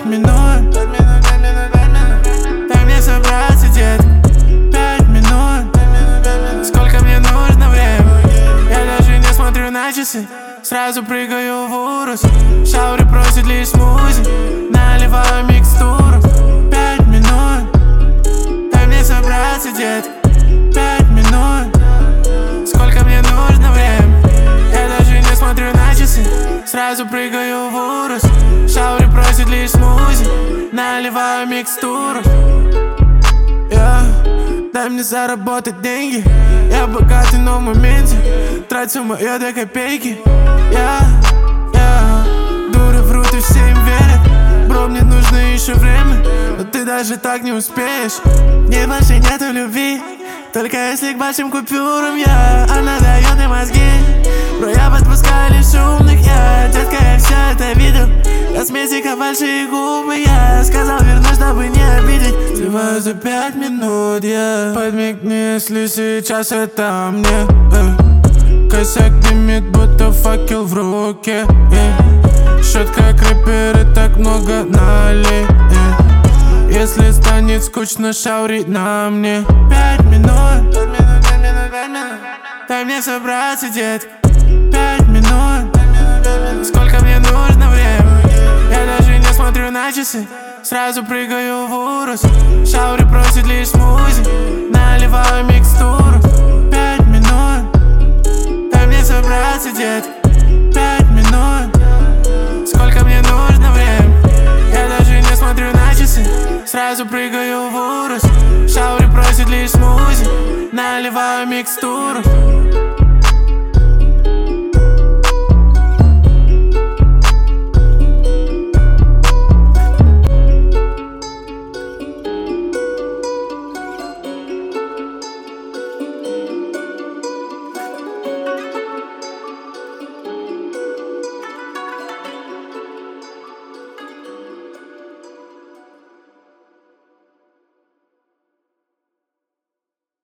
5 минут. Дай мне собраться, детка. 5 минут. Сколько мне нужно времени? Я даже не смотрю на часы. Сразу прыгаю в урус. Шаури просит лишь смузи. Наливаю микстуру. 5 минут. Дай мне собраться, детка. 5 минут. Сколько мне нужно времени? Я даже не смотрю на часы. Сразу прыгаю в урус. Шаури просит лишь смузи. Наливаю микстуру. Дай мне заработать деньги. Я богатый, но в моменте трачу мое до копейки. Дуры врут и все им верят. Бро, мне нужно еще время, но ты даже так не успеешь. Мне больше нету любви, только если к большим купюрам она дает мне мозги. Бро, я подпускаю лишь умных, детка, я все это видел. Косметика, большие губы, я сказал вернусь, чтобы не обидеть. Сливаю за 5 минут, подмигни, если сейчас это мне. Косяк дымит, будто факел в руке. Счет как рэперы, так много налей. Если станет скучно, шаури на мне. 5 минут. Дай мне собраться, детка. 5 минут. Сколько мне нужно времени? Я даже не смотрю на часы. Сразу прыгаю в урус. Шаури просит лишь смузи. Наливаю микстуру. 5 минут. Дай мне собраться, детка. 5 минут. Сколько мне нужно времени? Я даже не смотрю на часы. Сразу прыгаю в урус. Шаури просит лишь смузи. Наливаю микстуру.